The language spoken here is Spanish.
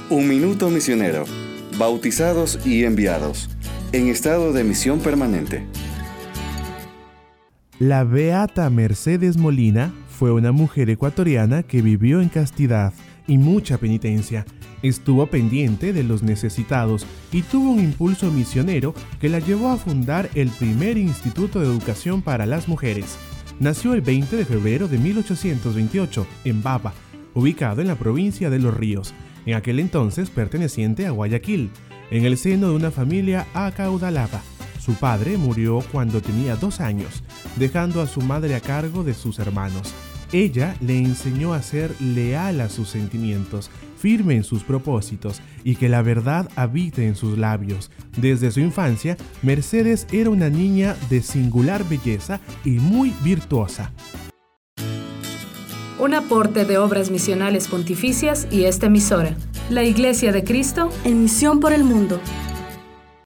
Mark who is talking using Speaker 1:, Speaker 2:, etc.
Speaker 1: Un minuto misionero. Bautizados y enviados. En estado de misión permanente.
Speaker 2: La beata Mercedes Molina fue una mujer ecuatoriana que vivió en castidad y mucha penitencia. Estuvo pendiente de los necesitados y tuvo un impulso misionero que la llevó a fundar el primer Instituto de Educación para las Mujeres. Nació el 20 de febrero de 1828 en Baba, ubicado en la provincia de Los Ríos, en aquel entonces perteneciente a Guayaquil, en el seno de una familia acaudalada. Su padre murió cuando tenía 2 años, dejando a su madre a cargo de sus hermanos. Ella le enseñó a ser leal a sus sentimientos, firme en sus propósitos y que la verdad habite en sus labios. Desde su infancia, Mercedes era una niña de singular belleza y muy virtuosa.
Speaker 3: Un aporte de Obras Misionales Pontificias y esta emisora. La Iglesia de Cristo
Speaker 4: en misión por el mundo.